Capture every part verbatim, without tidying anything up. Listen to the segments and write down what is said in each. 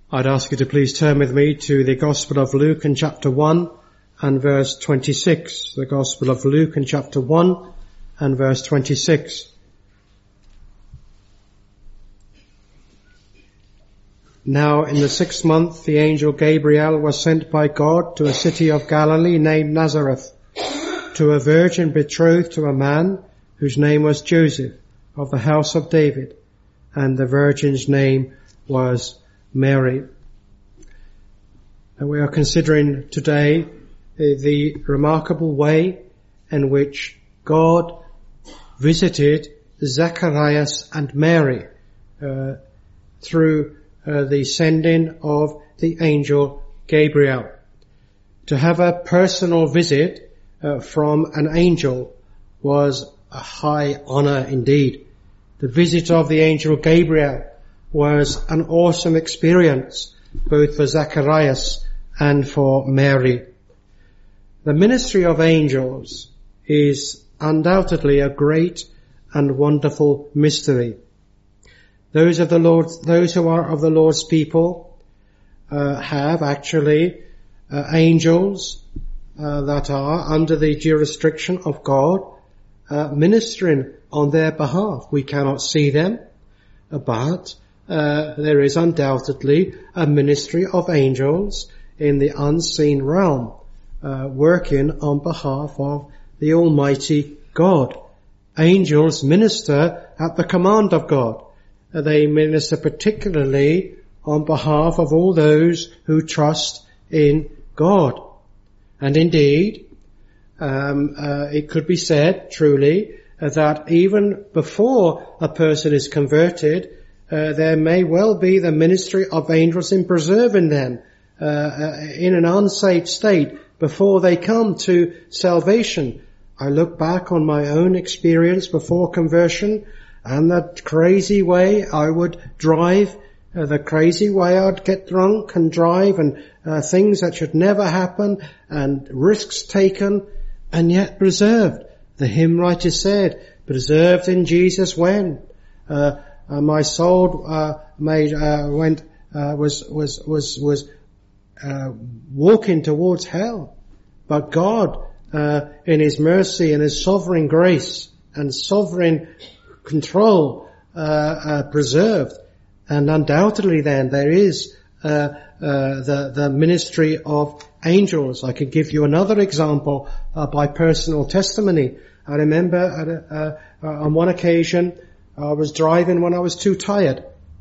I'd ask you to please turn with me to the Gospel of Luke in chapter one and verse twenty-six. The Gospel of Luke in chapter one and verse twenty-six. Now in the sixth month the angel Gabriel was sent by God to a city of Galilee named Nazareth, to a virgin betrothed to a man whose name was Joseph, of the house of David, and the virgin's name was Mary. And we are considering today the, the remarkable way in which God visited Zacharias and Mary uh, through uh, the sending of the angel Gabriel. To have a personal visit uh, from an angel was a high honor indeed. The visit of the angel Gabriel was an awesome experience, both for Zacharias and for Mary. The ministry of angels is undoubtedly a great and wonderful mystery. Those of the Lord, those who are of the Lord's people, uh, have actually uh, angels uh, that are under the jurisdiction of God, uh, ministering on their behalf. We cannot see them, but Uh, there is undoubtedly a ministry of angels in the unseen realm, uh, working on behalf of the Almighty God. Angels minister at the command of God. Uh, they minister particularly on behalf of all those who trust in God. And indeed, um, uh, it could be said truly uh, that even before a person is converted, Uh, there may well be the ministry of angels in preserving them uh, uh, in an unsaved state before they come to salvation. I look back on my own experience before conversion and the crazy way I would drive, uh, the crazy way I'd get drunk and drive, and uh, things that should never happen, and risks taken and yet preserved. The hymn writer said, preserved in Jesus when uh, Uh, my soul uh, made uh, went uh, was was was was uh, walking towards hell, but God, uh, in His mercy and His sovereign grace and sovereign control, uh, uh, preserved. And undoubtedly, then there is uh, uh, the the ministry of angels. I could give you another example uh, by personal testimony. I remember at a, uh, on one occasion, I was driving when I was too tired,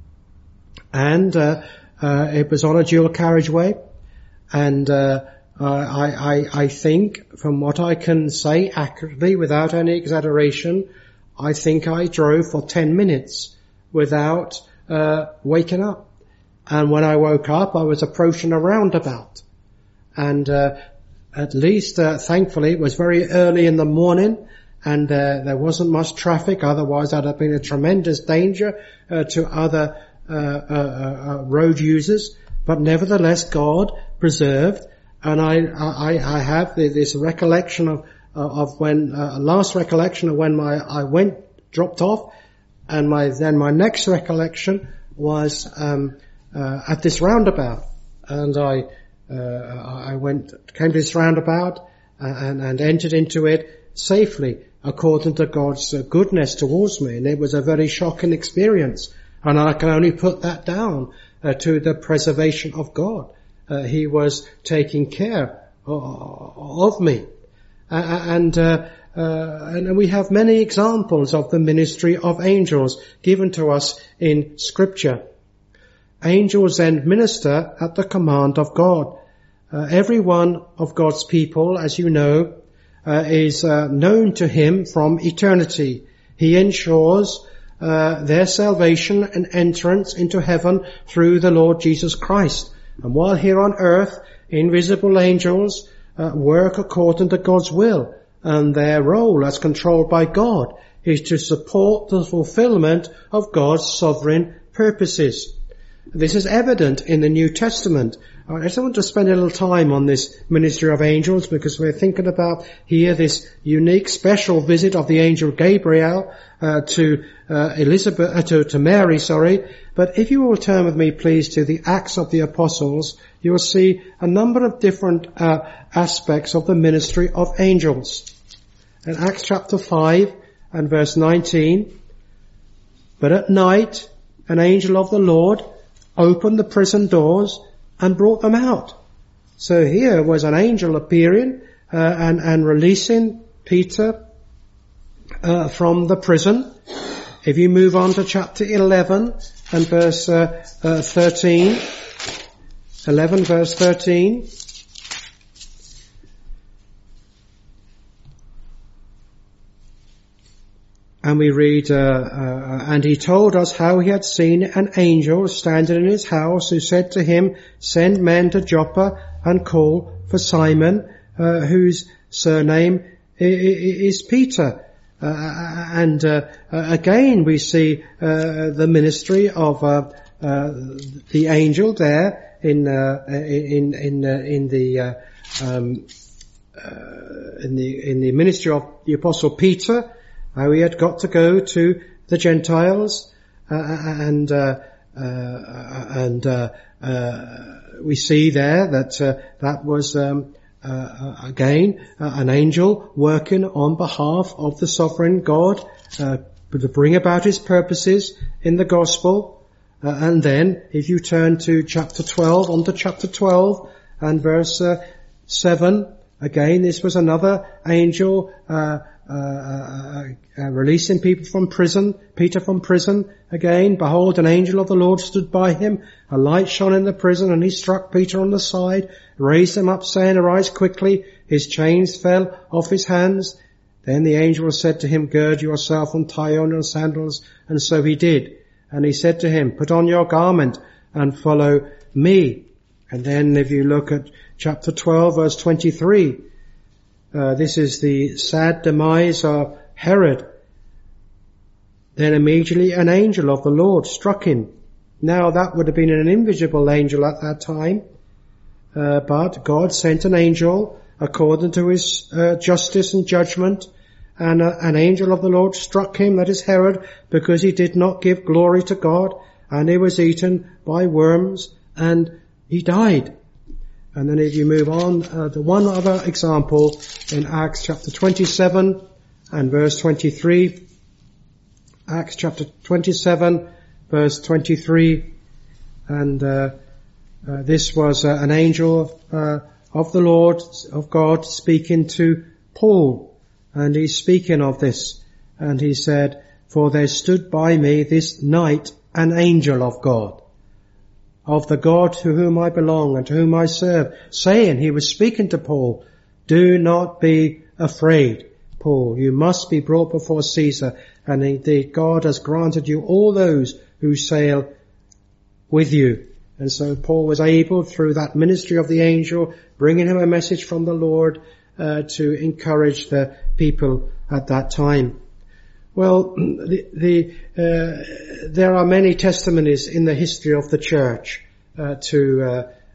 and uh, uh, it was on a dual carriageway, and uh, I, I, I think, from what I can say accurately without any exaggeration, I think I drove for ten minutes without uh, waking up. And when I woke up, I was approaching a roundabout, and uh, at least, uh, thankfully, it was very early in the morning, and uh, there wasn't much traffic. Otherwise, that'd have been a tremendous danger uh, to other uh, uh, uh, road users. But nevertheless, God preserved, and I I, I have this recollection of uh, of when uh, last recollection of when my I went dropped off, and my then my next recollection was um, uh, at this roundabout, and I uh, I went came to this roundabout uh, and and entered into it safely, according to God's uh, goodness towards me. And it was a very shocking experience. And I can only put that down uh, to the preservation of God. Uh, he was taking care uh, of me. Uh, and, uh, uh, and we have many examples of the ministry of angels given to us in Scripture. Angels then minister at the command of God. Uh, every one of God's people, as you know, Uh, is uh, known to Him from eternity. He ensures uh, their salvation and entrance into heaven through the Lord Jesus Christ. And while here on earth, invisible angels uh, work according to God's will, and their role as controlled by God is to support the fulfillment of God's sovereign purposes. This is evident in the New Testament I just want to spend a little time on this ministry of angels, because we're thinking about here this unique, special visit of the angel Gabriel uh, to uh, Elizabeth, uh, to, to Mary, sorry. But if you will turn with me, please, to the Acts of the Apostles, you will see a number of different uh, aspects of the ministry of angels. In Acts chapter five and verse nineteen, but at night an angel of the Lord opened the prison doors and brought them out. So here was an angel appearing uh, and, and releasing Peter uh, from the prison. If you move on to chapter eleven and verse uh, uh, thirteen, eleven verse thirteen, and we read, uh, uh, and he told us how he had seen an angel standing in his house who said to him, send men to Joppa and call for Simon, uh, whose surname is Peter. Uh, and uh, again we see uh, the ministry of uh, uh, the angel there in uh, in in uh, in the uh, um, uh, in the in the ministry of the Apostle Peter. How he had got to go to the Gentiles, uh, and uh, uh, and uh, uh, we see there that uh, that was um, uh, again uh, an angel working on behalf of the sovereign God uh, to bring about his purposes in the gospel. Uh, and then, if you turn to chapter twelve, on to chapter twelve and verse uh, seven, again this was another angel. Uh, Uh, uh, uh, releasing people from prison, Peter from prison. Again, behold, an angel of the Lord stood by him. A light shone in the prison, and he struck Peter on the side, raised him up, saying, arise quickly. His chains fell off his hands. Then the angel said to him, gird yourself and tie on your sandals. And so he did. And he said to him, put on your garment and follow me. And then if you look at chapter twelve, verse twenty-three, Uh, this is the sad demise of Herod. Then immediately an angel of the Lord struck him. Now that would have been an invisible angel at that time, uh, but God sent an angel according to his uh, justice and judgment, and uh, an angel of the Lord struck him, that is Herod, because he did not give glory to God, and he was eaten by worms, and he died. And then if you move on uh, to one other example in Acts chapter twenty-seven and verse twenty-three. Acts chapter twenty-seven verse twenty-three. And uh, uh, this was uh, an angel uh, of the Lord, of God, speaking to Paul. And he's speaking of this. And he said, for there stood by me this night an angel of God, of the God to whom I belong and to whom I serve, saying, he was speaking to Paul, do not be afraid, Paul. You must be brought before Caesar, and indeed God has granted you all those who sail with you. And so Paul was able, through that ministry of the angel, bringing him a message from the Lord uh, to encourage the people at that time. Well, the, the, uh, there are many testimonies in the history of the church uh, to uh,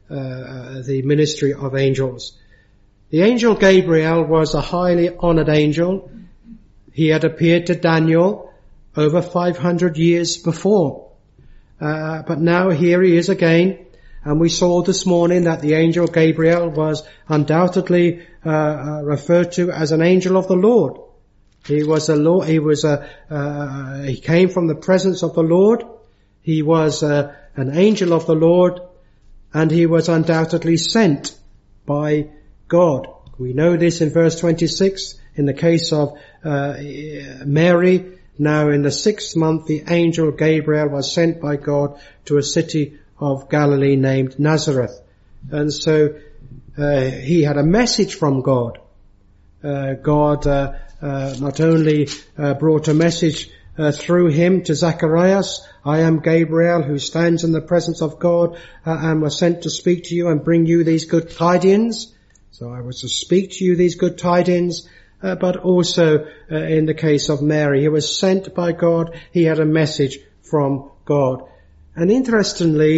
uh, the ministry of angels. The angel Gabriel was a highly honored angel. He had appeared to Daniel over five hundred years before. Uh, but now here he is again. And we saw this morning that the angel Gabriel was undoubtedly uh, uh, referred to as an angel of the Lord. He was a Lord, he was a, uh, he came from the presence of the Lord. He was uh, an angel of the Lord, and he was undoubtedly sent by God. We know this in verse twenty-six, in the case of uh, Mary. Now in the sixth month, the angel Gabriel was sent by God to a city of Galilee named Nazareth. And so uh, he had a message from God. Uh, God uh, uh, not only uh, brought a message uh, through him to Zacharias, I am Gabriel who stands in the presence of God uh, and was sent to speak to you and bring you these good tidings. So I was to speak to you these good tidings, uh, but also uh, in the case of Mary, he was sent by God. He had a message from God. And interestingly,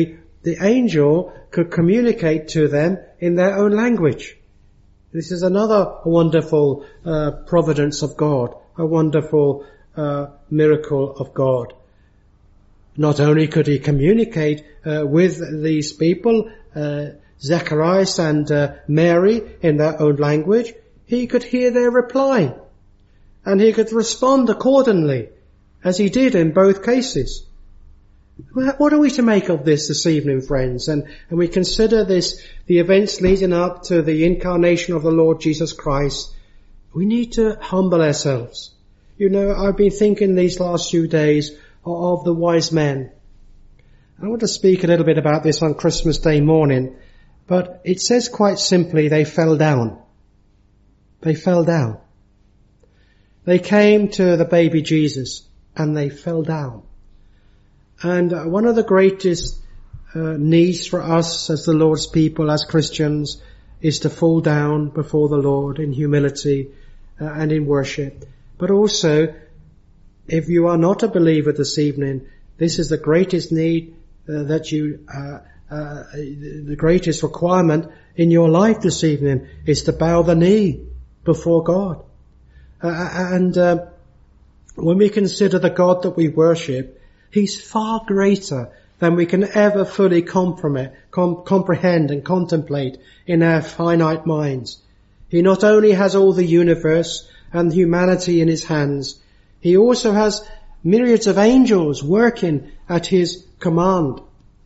the angel could communicate to them in their own language. This is another wonderful uh, providence of God, a wonderful uh, miracle of God. Not only could he communicate uh, with these people, uh, Zacharias and uh, Mary, in their own language, he could hear their reply, and he could respond accordingly, as he did in both cases. What are we to make of this this evening, friends? And, and we consider this, the events leading up to the incarnation of the Lord Jesus Christ. We need to humble ourselves. You know, I've been thinking these last few days of the wise men. I want to speak a little bit about this on Christmas Day morning, but it says quite simply they fell down. They fell down. They came to the baby Jesus and they fell down. And one of the greatest uh, needs for us as the Lord's people, as Christians, is to fall down before the Lord in humility uh, and in worship. But also, if you are not a believer this evening, this is the greatest need uh, that you, uh, uh, the greatest requirement in your life this evening is to bow the knee before God. Uh, and uh, when we consider the God that we worship, He's far greater than we can ever fully comprehend and contemplate in our finite minds. He not only has all the universe and humanity in His hands, He also has myriads of angels working at His command.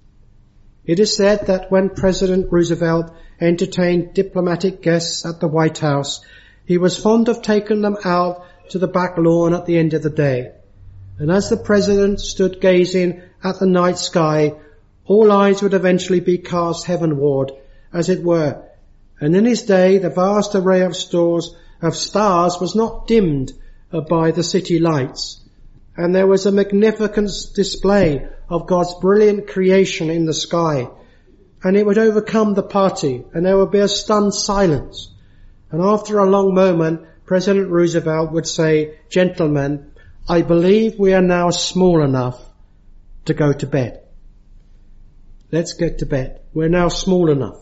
It is said that when President Roosevelt entertained diplomatic guests at the White House, he was fond of taking them out to the back lawn at the end of the day. And as the President stood gazing at the night sky, all eyes would eventually be cast heavenward, as it were. And in his day, the vast array of stores of stars was not dimmed by the city lights. And there was a magnificent display of God's brilliant creation in the sky. And it would overcome the party, and there would be a stunned silence. And after a long moment, President Roosevelt would say, "Gentlemen, I believe we are now small enough to go to bed. Let's get to bed. We're now small enough."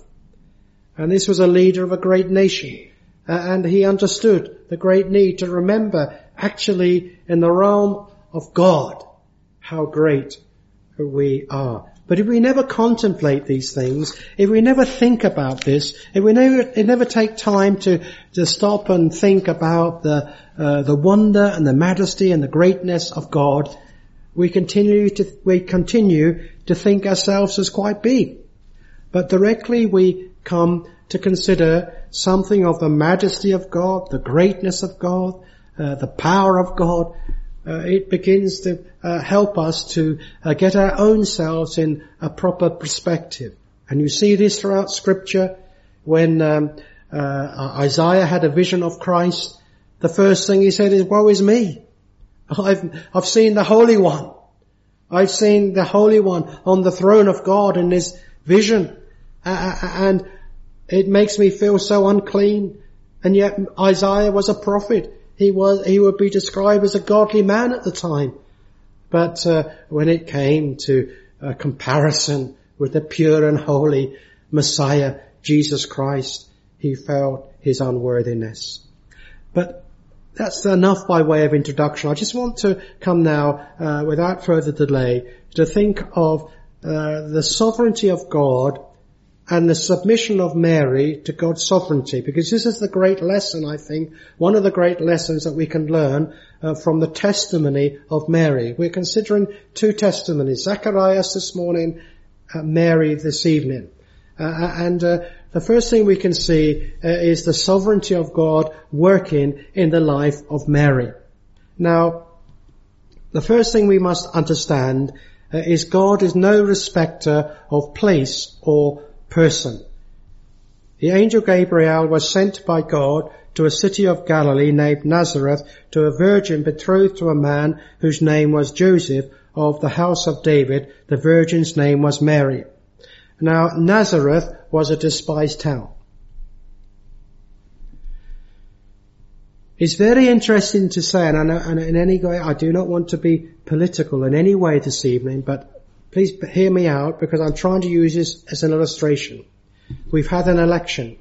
And this was a leader of a great nation. Uh, and he understood the great need to remember, actually, in the realm of God, how great we are. But if we never contemplate these things, if we never think about this, if we never, if never take time to, to stop and think about the, uh, the wonder and the majesty and the greatness of God, we continue to, we continue to think ourselves as quite big. But directly we come to consider something of the majesty of God, the greatness of God, uh, the power of God, Uh, it begins to uh, help us to uh, get our own selves in a proper perspective. And you see this throughout Scripture. When um, uh, Isaiah had a vision of Christ, the first thing he said is, "Woe is me. I've, I've seen the Holy One. I've seen the Holy One on the throne of God in this vision. Uh, and it makes me feel so unclean." And yet Isaiah was a prophet. He was, he would be described as a godly man at the time. But uh, when it came to a comparison with the pure and holy Messiah, Jesus Christ, he felt his unworthiness. But that's enough by way of introduction. I just want to come now, uh, without further delay, to think of uh, the sovereignty of God and the submission of Mary to God's sovereignty, because this is the great lesson, I think, one of the great lessons that we can learn uh, from the testimony of Mary. We're considering two testimonies, Zacharias this morning, uh, Mary this evening. Uh, and uh, the first thing we can see uh, is the sovereignty of God working in the life of Mary. Now, the first thing we must understand uh, is God is no respecter of place or person. The angel Gabriel was sent by God to a city of Galilee named Nazareth to a virgin betrothed to a man whose name was Joseph of the house of David. The virgin's name was Mary. Now, Nazareth was a despised town. It's very interesting to say, and, I know, and in any way, I do not want to be political in any way this evening, but Please hear me out, because I'm trying to use this as an illustration. We've had an election.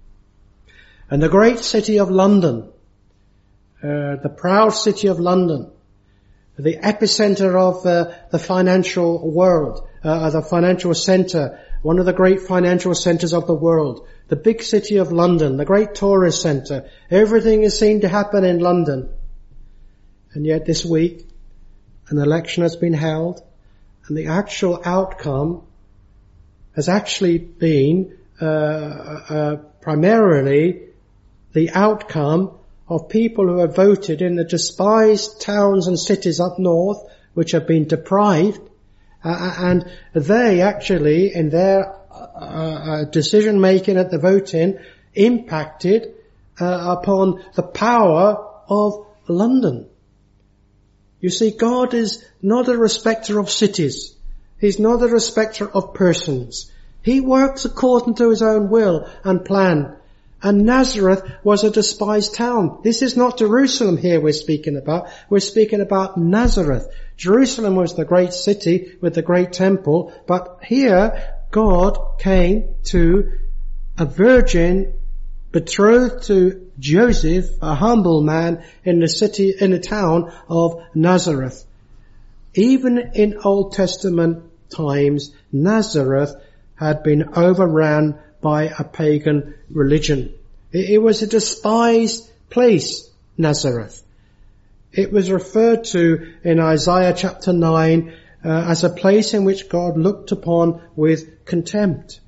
And the great city of London, uh, the proud city of London, the epicenter of uh, the financial world, uh, the financial center, one of the great financial centers of the world, the big city of London, the great tourist center. Everything is seen to happen in London. And yet this week, an election has been held, and the actual outcome has actually been uh, uh, primarily the outcome of people who have voted in the despised towns and cities up north, which have been deprived, uh, and they actually, in their uh, uh, decision making at the voting, impacted uh, upon the power of London. You see, God is not a respecter of cities. He's not a respecter of persons. He works according to his own will and plan. And Nazareth was a despised town. This is not Jerusalem here we're speaking about. We're speaking about Nazareth. Jerusalem was the great city with the great temple, but here God came to a virgin betrothed to Joseph, a humble man in the city, in the town of Nazareth. Even in Old Testament times, Nazareth had been overrun by a pagan religion. It was a despised place, Nazareth. It was referred to in Isaiah chapter nine uh, as a place in which God looked upon with contempt.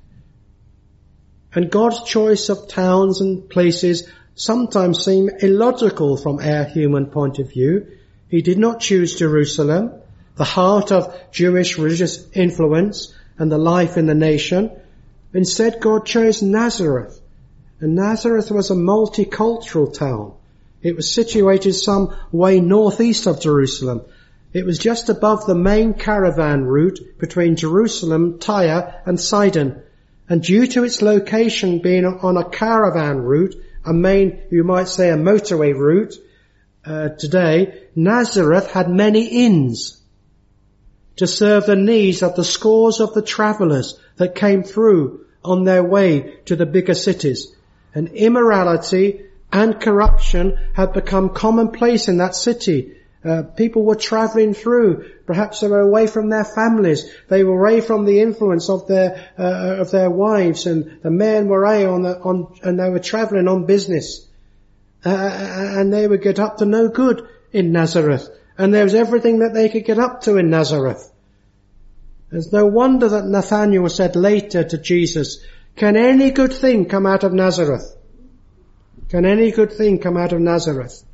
And God's choice of towns and places sometimes seem illogical from our human point of view. He did not choose Jerusalem, the heart of Jewish religious influence and the life in the nation. Instead, God chose Nazareth. And Nazareth was a multicultural town. It was situated some way northeast of Jerusalem. It was just above the main caravan route between Jerusalem, Tyre and Sidon. And due to its location being on a caravan route, a main, you might say a motorway route, uh, today, Nazareth had many inns to serve the needs of the scores of the travellers that came through on their way to the bigger cities. And immorality and corruption had become commonplace in that city. Uh, people were travelling through. Perhaps they were away from their families. They were away from the influence of their uh, of their wives, and the men were away on the, on, and they were travelling on business. Uh, and they would get up to no good in Nazareth. And there was everything that they could get up to in Nazareth. There's no wonder that Nathanael said later to Jesus, "Can any good thing come out of Nazareth? Can any good thing come out of Nazareth?"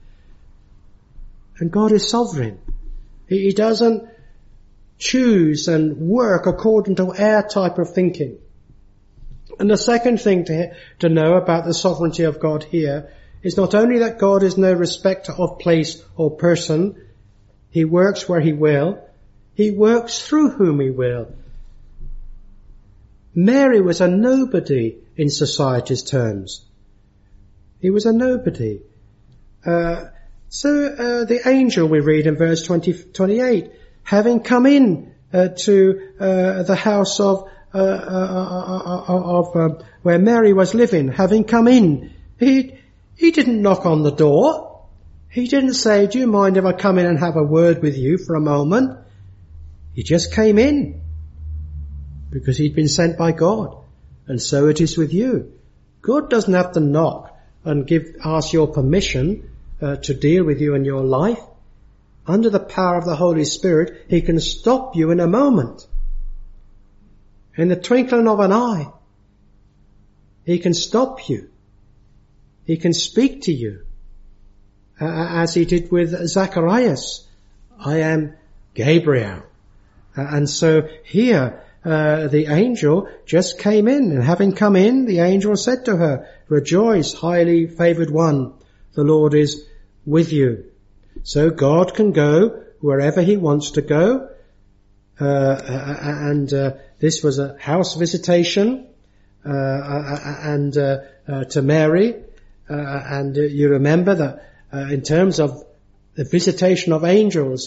And God is sovereign. He, he doesn't choose and work according to our type of thinking. And the second thing to, to know about the sovereignty of God here is not only that God is no respecter of place or person, he works where he will, he works through whom he will. Mary was a nobody in society's terms. He was a nobody. Uh, So uh, the angel, we read in verse twenty, twenty-eight, having come in uh, to uh, the house of uh, uh, uh, of uh, where Mary was living, having come in, he he didn't knock on the door. He didn't say, "Do you mind if I come in and have a word with you for a moment?" He just came in because he'd been sent by God, and so it is with you. God doesn't have to knock and give ask your permission Uh, to deal with you in your life. Under the power of the Holy Spirit, he can stop you in a moment. In the twinkling of an eye. He can stop you. He can speak to you. Uh, as he did with Zacharias. "I am Gabriel." Uh, and so here, uh, the angel just came in, and having come in, the angel said to her, "Rejoice, highly favoured one. The Lord is with you." So God can go wherever he wants to go. Uh, and uh, this was a house visitation uh, and uh, uh, to Mary. Uh, and uh, you remember that uh, in terms of the visitation of angels in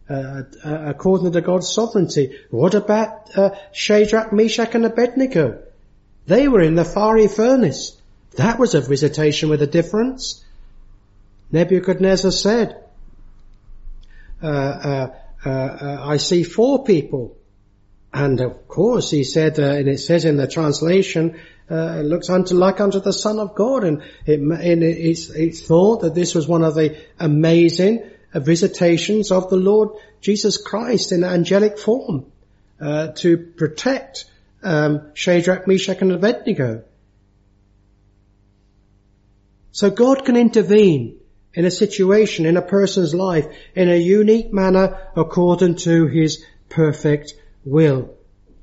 uh, uh, according to God's sovereignty. What about uh, Shadrach, Meshach and Abednego? They were in the fiery furnace. That was a visitation with a difference. Nebuchadnezzar said, uh, uh, uh, uh, I see four people. And of course he said, uh, and it says in the translation, uh, it looks unto, like unto the Son of God. And, it, and it's, it's thought that this was one of the amazing uh, visitations of the Lord Jesus Christ in angelic form, uh, to protect, um, Shadrach, Meshach and Abednego. So God can intervene in a situation, in a person's life, in a unique manner according to his perfect will.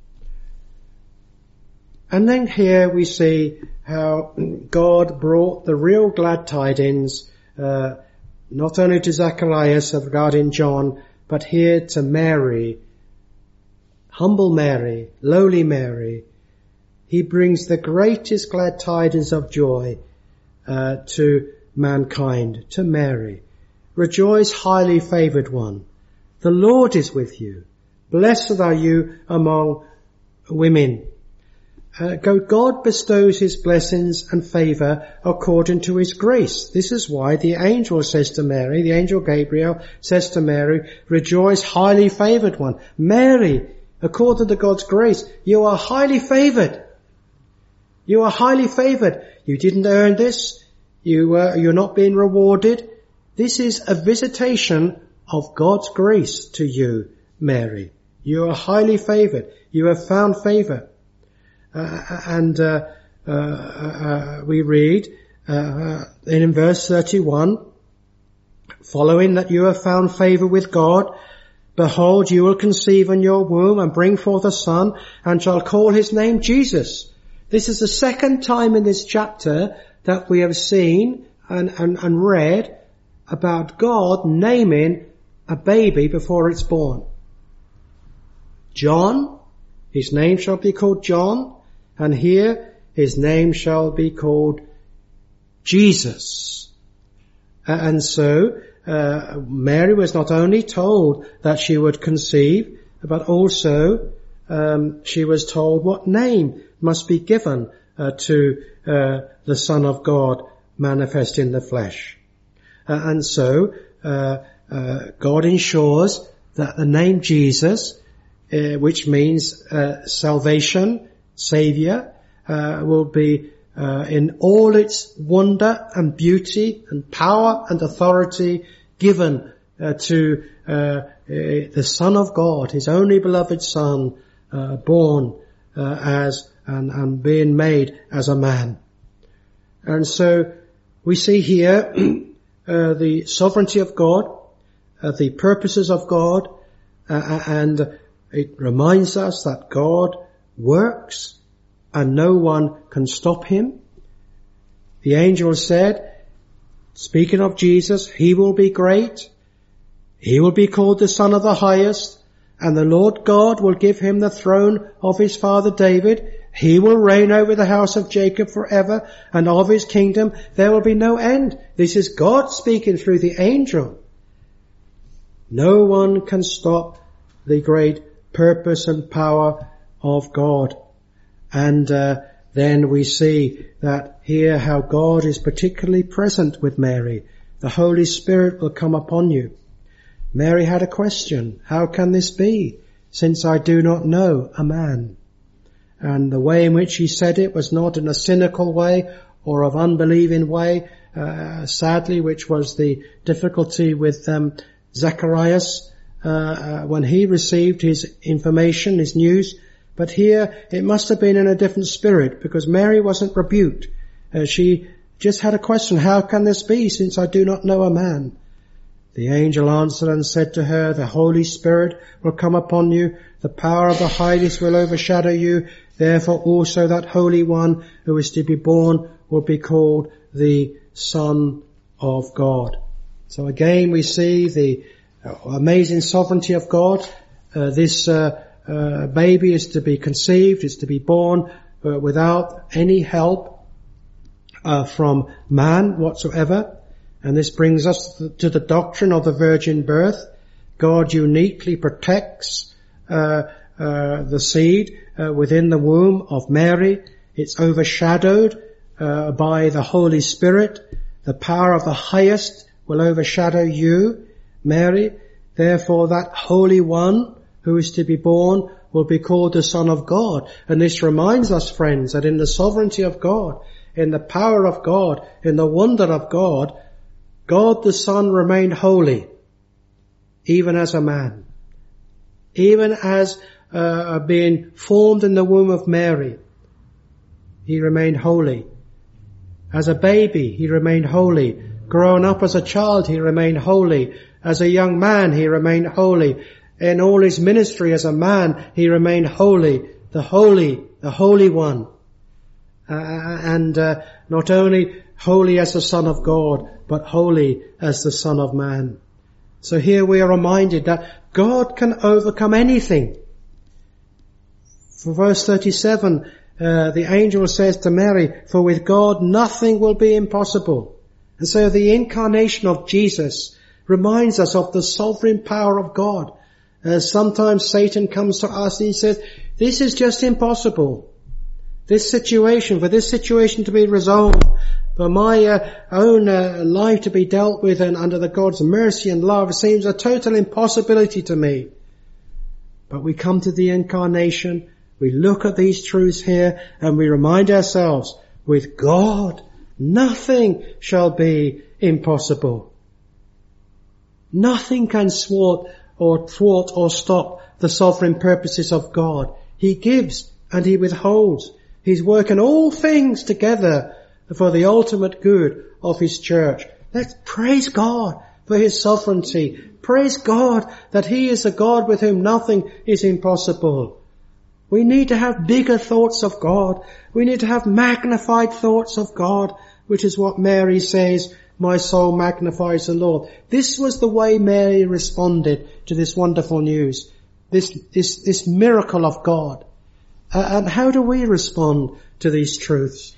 And then here we see how God brought the real glad tidings, uh, not only to Zacharias regarding John, but here to Mary, humble Mary, lowly Mary. He brings the greatest glad tidings of joy uh, to mankind, to Mary. Rejoice, highly favoured one. The Lord is with you. Blessed are you among women. Uh, God bestows his blessings and favour according to his grace. This is why the angel says to Mary, the angel Gabriel says to Mary, rejoice, highly favoured one. Mary, according to God's grace, you are highly favoured. You are highly favoured. You didn't earn this. You, uh, you're not being rewarded. This is a visitation of God's grace to you, Mary. You are highly favoured. You have found favour. Uh, and uh, uh, uh, we read uh, in verse thirty-one, following that you have found favour with God, behold, you will conceive in your womb and bring forth a son, and shall call his name Jesus. This is the second time in this chapter that we have seen and, and, and read about God naming a baby before it's born. John, his name shall be called John, and here his name shall be called Jesus. And so uh, Mary was not only told that she would conceive, but also um, she was told what name must be given uh, to uh, the Son of God manifest in the flesh. Uh, and so uh, uh, God ensures that the name Jesus, Uh, which means uh, salvation, Saviour, uh, will be uh, in all its wonder and beauty and power and authority given uh, to uh, uh, the Son of God, his only beloved Son, uh, born uh, as and, and being made as a man. And so we see here uh, the sovereignty of God, uh, the purposes of God, uh, and it reminds us that God works and no one can stop him. The angel said, speaking of Jesus, he will be great. He will be called the Son of the Highest, and the Lord God will give him the throne of his father David. He will reign over the house of Jacob forever, and of his kingdom there will be no end. This is God speaking through the angel. No one can stop the great purpose and power of God. And uh, then we see that here how God is particularly present with Mary. The Holy Spirit will come upon you. Mary had a question. How can this be, since I do not know a man? And the way in which he said it was not in a cynical way or of unbelieving way, uh, sadly, which was the difficulty with um, Zacharias, Uh, uh, when he received his information, his news. But here it must have been in a different spirit, because Mary wasn't rebuked. Uh, she just had a question, how can this be, since I do not know a man? The angel answered and said to her, the Holy Spirit will come upon you, the power of the Highest will overshadow you, therefore also that Holy One who is to be born will be called the Son of God. So again we see the amazing sovereignty of God. Uh, this uh, uh, baby is to be conceived, is to be born uh, without any help uh, from man whatsoever. And this brings us to the doctrine of the virgin birth. God uniquely protects uh, uh, the seed uh, within the womb of Mary. It's overshadowed uh, by the Holy Spirit. The power of the highest will overshadow you, Mary. Therefore that Holy One who is to be born will be called the Son of God. And this reminds us, friends, that in the sovereignty of God, in the power of God, in the wonder of God, God the Son remained holy, even as a man. Even as uh, being formed in the womb of Mary, he remained holy. As a baby, he remained holy. Grown up as a child, he remained holy. As a young man, he remained holy. In all his ministry as a man, he remained holy. The holy, the Holy One. Uh, and uh, not only holy as the Son of God, but holy as the Son of Man. So here we are reminded that God can overcome anything. For verse thirty-seven, uh, the angel says to Mary, "For with God nothing will be impossible." And so the incarnation of Jesus reminds us of the sovereign power of God. Uh, sometimes Satan comes to us and he says, this is just impossible. This situation, for this situation to be resolved, for my uh, own uh, life to be dealt with and under the God's mercy and love, seems a total impossibility to me. But we come to the incarnation, we look at these truths here, and we remind ourselves, with God, nothing shall be impossible. Nothing can thwart or thwart or stop the sovereign purposes of God. He gives and he withholds. He's working all things together for the ultimate good of his church. Let's praise God for his sovereignty. Praise God that he is a God with whom nothing is impossible. We need to have bigger thoughts of God. We need to have magnified thoughts of God, which is what Mary says, "My soul magnifies the Lord." This was the way Mary responded to this wonderful news, this this, this miracle of God. Uh, and how do we respond to these truths?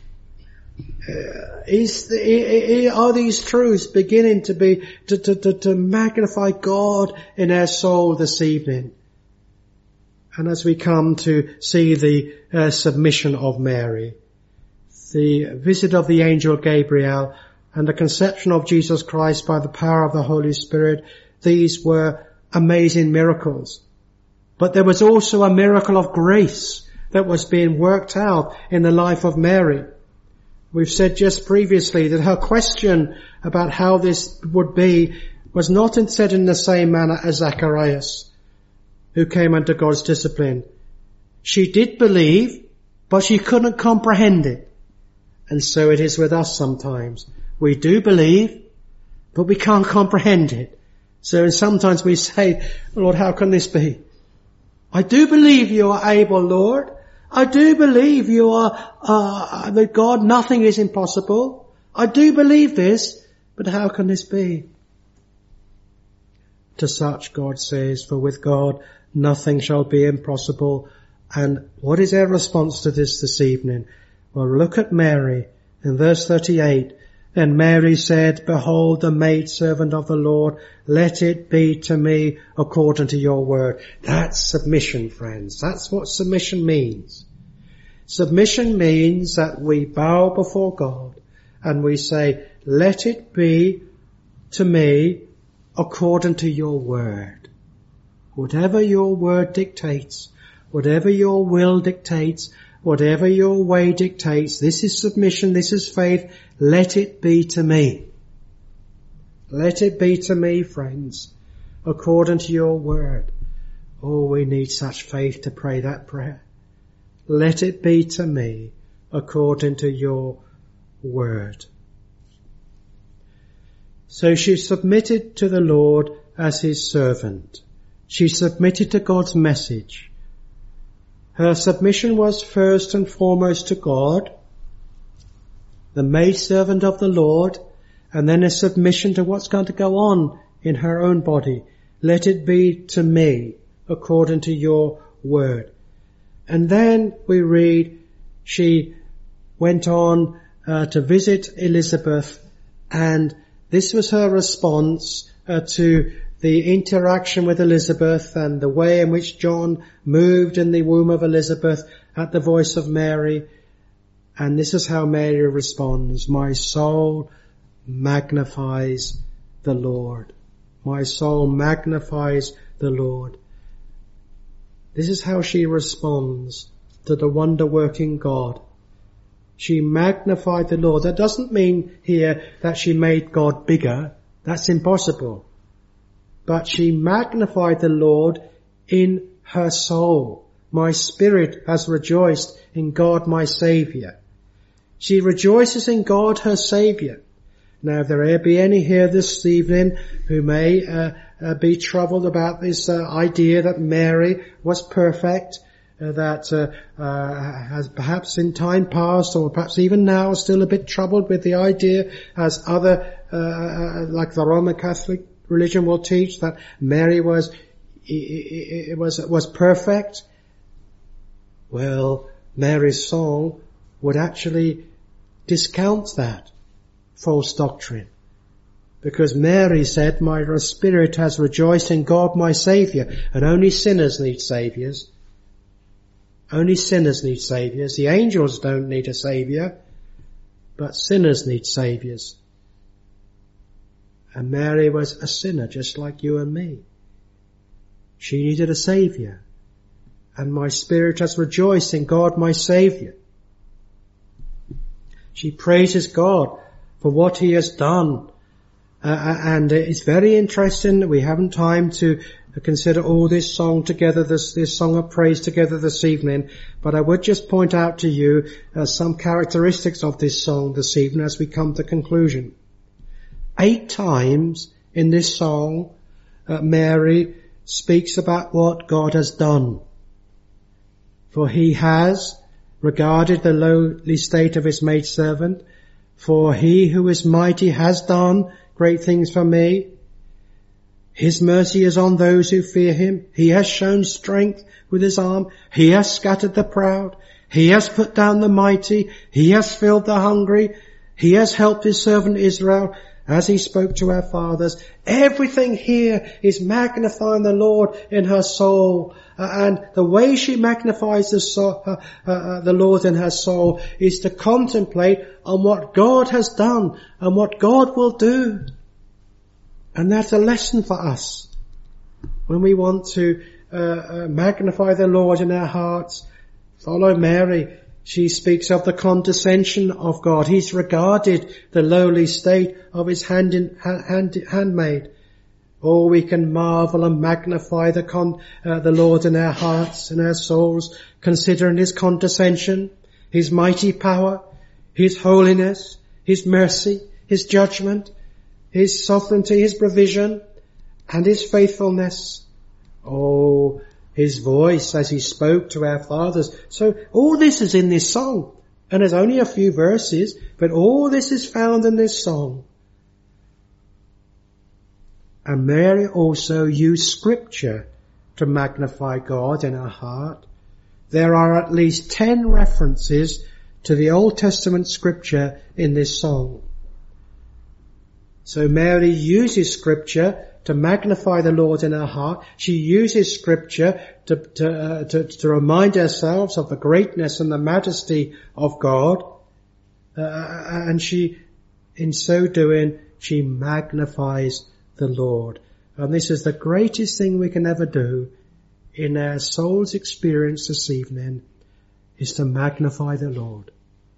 Uh, is the, are these truths beginning to be to, to, to, to magnify God in our soul this evening? And as we come to see the uh, submission of Mary, the visit of the angel Gabriel, and the conception of Jesus Christ by the power of the Holy Spirit, these were amazing miracles. But there was also a miracle of grace that was being worked out in the life of Mary. We've said just previously that her question about how this would be was not said in the same manner as Zacharias, who came under God's discipline. She did believe, but she couldn't comprehend it. And so it is with us sometimes. We do believe, but we can't comprehend it. So sometimes we say, "Lord, how can this be? I do believe you are able, Lord. I do believe you are, uh, that God, nothing is impossible. I do believe this, but how can this be?" To such God says, "For with God nothing shall be impossible." And what is our response to this this evening? Well, look at Mary in verse thirty-eight. "Then Mary said, Behold, the maidservant of the Lord, let it be to me according to your word." That's submission, friends. That's what submission means. Submission means that we bow before God and we say, "Let it be to me according to your word." Whatever your word dictates, whatever your will dictates, whatever your way dictates, this is submission, this is faith. Let it be to me. Let it be to me, friends, according to your word. Oh, we need such faith to pray that prayer. Let it be to me according to your word. So she submitted to the Lord as his servant. She submitted to God's message. Her submission was first and foremost to God, the maidservant of the Lord, and then a submission to what's going to go on in her own body. Let it be to me according to your word. And then we read she went on uh, to visit Elizabeth, and this was her response uh, to the interaction with Elizabeth and the way in which John moved in the womb of Elizabeth at the voice of Mary. And this is how Mary responds: my soul magnifies the Lord. My soul magnifies the Lord. This is how she responds to the wonder-working God. She magnified the Lord. That doesn't mean here that she made God bigger. That's impossible. But she magnified the Lord in her soul. My spirit has rejoiced in God my Saviour. She rejoices in God her Saviour. Now, if there be any here this evening who may uh, uh, be troubled about this uh, idea that Mary was perfect, uh, that uh, uh, has perhaps in time past, or perhaps even now, still a bit troubled with the idea, as other, uh, uh, like the Roman Catholic religion will teach, that Mary was it was was perfect. Well, Mary's song would actually discount that false doctrine, because Mary said, my spirit has rejoiced in God my Saviour. And only sinners need saviours. Only sinners need saviours. The angels don't need a saviour, but sinners need saviours. And Mary was a sinner just like you and me. She needed a saviour. And my spirit has rejoiced in God my Saviour. She praises God for what he has done. Uh, and it's very interesting. We haven't time to consider all this song together, this, this song of praise together this evening. But I would just point out to you uh, some characteristics of this song this evening as we come to conclusion. Eight times in this song, uh, Mary speaks about what God has done. For he has regarded the lowly state of his maidservant. For he who is mighty has done great things for me. His mercy is on those who fear him. He has shown strength with his arm. He has scattered the proud. He has put down the mighty. He has filled the hungry. He has helped his servant Israel as he spoke to our fathers. Everything here is magnifying the Lord in her soul. Uh, and the way she magnifies the, soul, uh, uh, the Lord in her soul is to contemplate on what God has done and what God will do. And that's a lesson for us. When we want to uh, uh, magnify the Lord in our hearts, follow Mary. She speaks of the condescension of God. He's regarded the lowly state of his hand in, hand, handmaid. Oh, we can marvel and magnify the, con, uh, the Lord in our hearts and our souls, considering his condescension, his mighty power, his holiness, his mercy, his judgment, his sovereignty, his provision, and his faithfulness. Oh, his voice as he spoke to our fathers. So all this is in this song. And there's only a few verses, but all this is found in this song. And Mary also used scripture to magnify God in her heart. There are at least ten references to the Old Testament scripture in this song. So Mary uses scripture to magnify the Lord in her heart. She uses scripture to, to, uh, to, to remind ourselves of the greatness and the majesty of God. Uh, and she, in so doing, she magnifies the Lord. And this is the greatest thing we can ever do in our soul's experience this evening, is to magnify the Lord.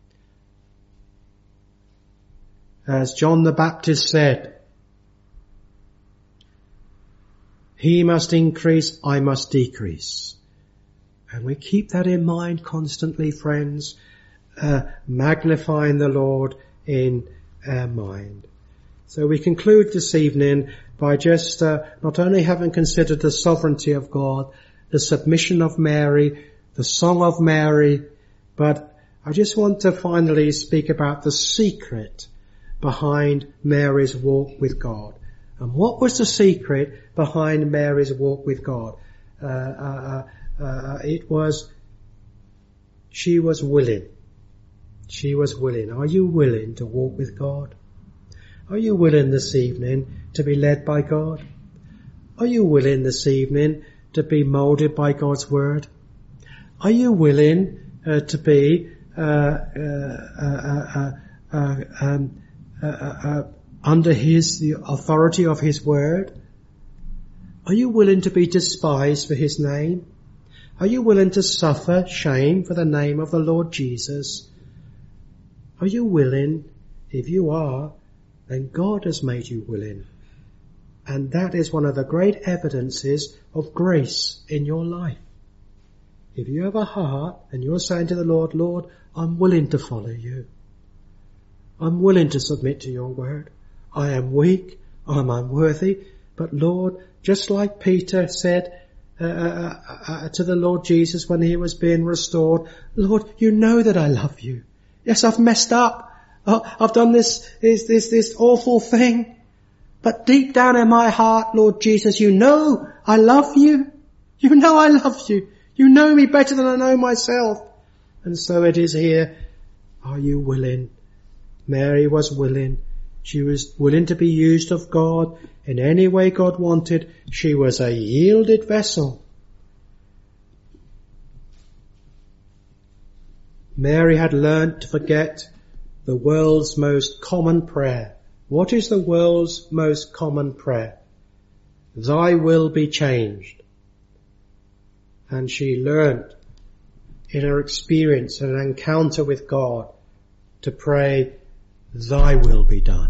As John the Baptist said, he must increase, I must decrease. And we keep that in mind constantly, friends, uh, magnifying the Lord in our mind. So we conclude this evening by just uh, not only having considered the sovereignty of God, the submission of Mary, the song of Mary, but I just want to finally speak about the secret behind Mary's walk with God. And what was the secret behind Mary's walk with God? Uh, uh, uh, it was, she was willing. She was willing. Are you willing to walk with God? Are you willing this evening to be led by God? Are you willing this evening to be moulded by God's word? Are you willing uh, to be uh, uh, uh, uh, uh, um, uh, uh, under his the authority of his word? Are you willing to be despised for his name? Are you willing to suffer shame for the name of the Lord Jesus? Are you willing? If you are, then God has made you willing. And that is one of the great evidences of grace in your life. If you have a heart and you're saying to the Lord, Lord, I'm willing to follow you. I'm willing to submit to your word. I am weak. I'm unworthy. But Lord, just like Peter said uh, uh, uh, to the Lord Jesus when he was being restored, Lord, you know that I love you. Yes, I've messed up. Oh, I've done this, this, this, this awful thing. But deep down in my heart, Lord Jesus, you know I love you. You know I love you. You know me better than I know myself. And so it is here. Are you willing? Mary was willing. She was willing to be used of God in any way God wanted. She was a yielded vessel. Mary had learnt to forget the world's most common prayer. What is the world's most common prayer? Thy will be changed. And she learnt in her experience and an encounter with God to pray, thy will be done.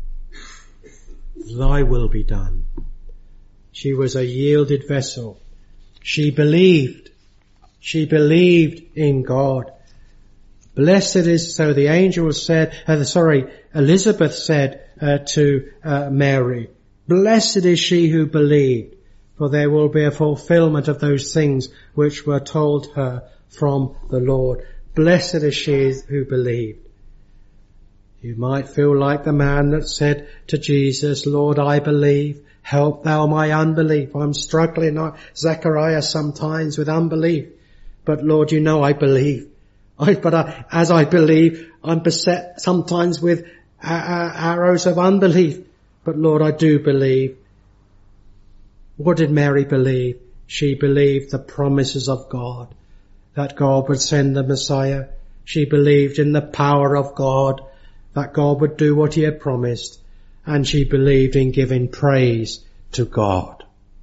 Thy will be done. She was a yielded vessel. She believed. She believed in God. Blessed is, so the angel said, uh, sorry, Elizabeth said uh, to uh, Mary, blessed is she who believed, for there will be a fulfillment of those things which were told her from the Lord. Blessed is she who believed. You might feel like the man that said to Jesus, Lord, I believe, help thou my unbelief. I'm struggling like Zechariah sometimes with unbelief. But Lord, you know I believe. I, but I, as I believe, I'm beset sometimes with uh, uh, arrows of unbelief. But Lord, I do believe. What did Mary believe? She believed the promises of God, that God would send the Messiah. She believed in the power of God, that God would do what he had promised. And she believed in giving praise to God.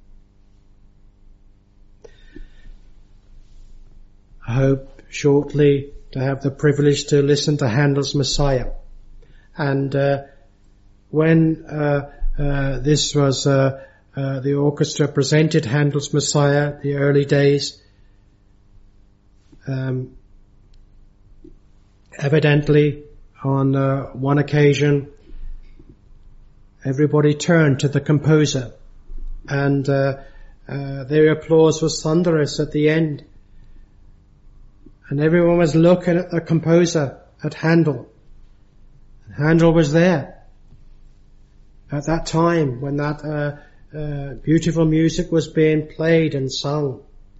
I hope shortly to have the privilege to listen to Handel's Messiah. And uh, when uh, uh, this was uh, uh, the orchestra presented Handel's Messiah, the early days, um, evidently on uh, one occasion everybody turned to the composer, and uh, uh, their applause was thunderous at the end. And everyone was looking at the composer, at Handel. And Handel was there at that time when that uh, uh, beautiful music was being played and sung.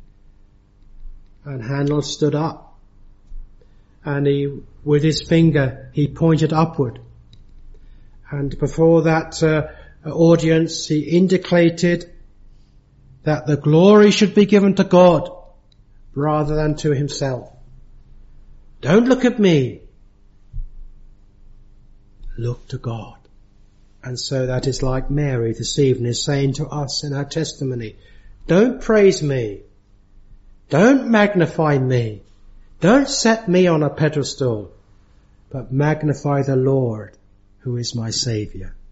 And Handel stood up, and he, with his finger, he pointed upward. And before that uh, audience, he indicated that the glory should be given to God rather than to himself. Don't look at me. Look to God. And so that is like Mary this evening is saying to us in her testimony. Don't praise me. Don't magnify me. Don't set me on a pedestal, but magnify the Lord, who is my Saviour.